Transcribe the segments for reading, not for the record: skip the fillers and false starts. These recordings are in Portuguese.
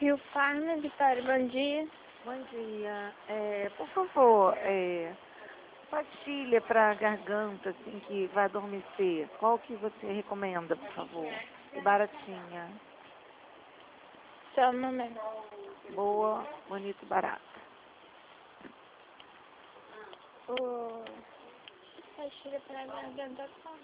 Rio Farma, Vitória, bom dia. Bom dia. Por favor, pastilha para garganta, assim, que vai adormecer. Qual que você recomenda, por favor? E baratinha. Só um momento. Boa, bonita e barata. O pastilha para garganta como?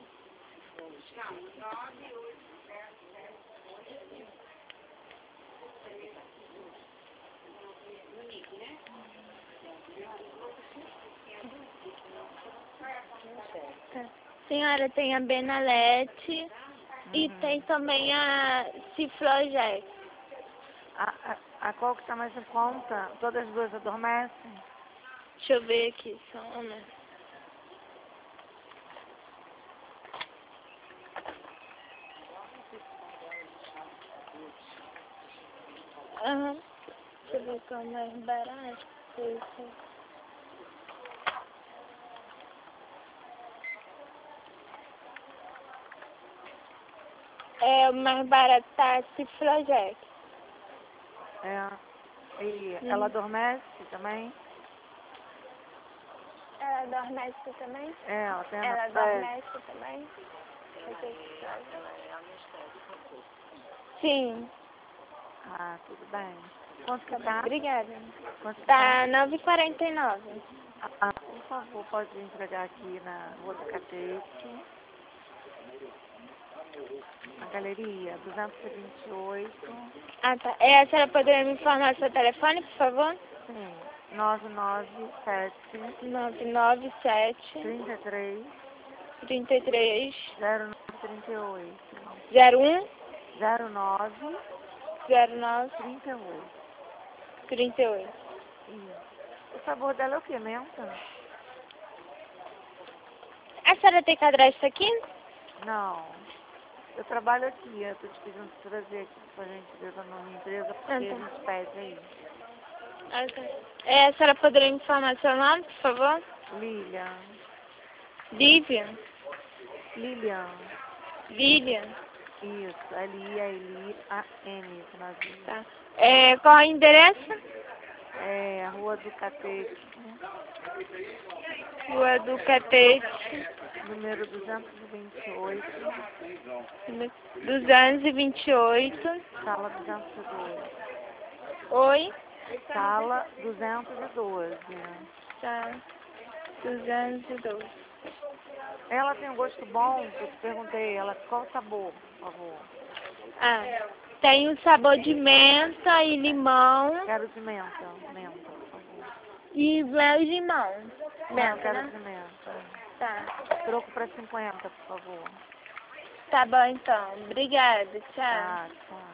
Tá. Senhora, tem a Benalete e tem também a Ciflogec. A qual que está mais em conta? Todas as duas adormecem? Deixa eu ver aqui, só um momento. Aham. Deixa eu ver qual é mais barato. Isso. É, o mais barato tá a Ciflogec. E ela adormece também? Ela adormece também? Ela tem Ela anestésia. adormece também? Sim. Ah, tudo bem. Quanto que tá? Obrigada. Quanto que Tá 9,49. por favor, pode entregar aqui na Rua do Catete. Na galeria 228. Ah, tá. A senhora poderia me informar seu telefone, por favor? Sim. 997 997 33 33 0938. 01 09 09 38. 38. Isso. O sabor dela é o que? Menta? A senhora tem cadastro aqui? Não. Eu trabalho aqui. Eu tô te pedindo pra trazer aqui pra gente ver na minha empresa, porque a gente pede aí. Ah, tá. A senhora poderia me informar seu nome, por favor? Lilian. Lívia. Lilian. Lilian. Isso. L-I-L-I-A-N. Finalzinho. Tá. Qual é o endereço? Rua do Catete. Rua do Catete. Número 228. 228. Sala 212. Oi? Sala 212. Tá. 212. Ela tem um gosto bom? Eu te perguntei. Qual o sabor, por favor? Ah, tem o sabor de menta e limão. Quero de menta. Menta, por favor. E mel e limão. Menta, Quero né? de menta. Tá. Troco para 50, por favor. Tá bom, então. Obrigada. Tchau. Tá, tchau.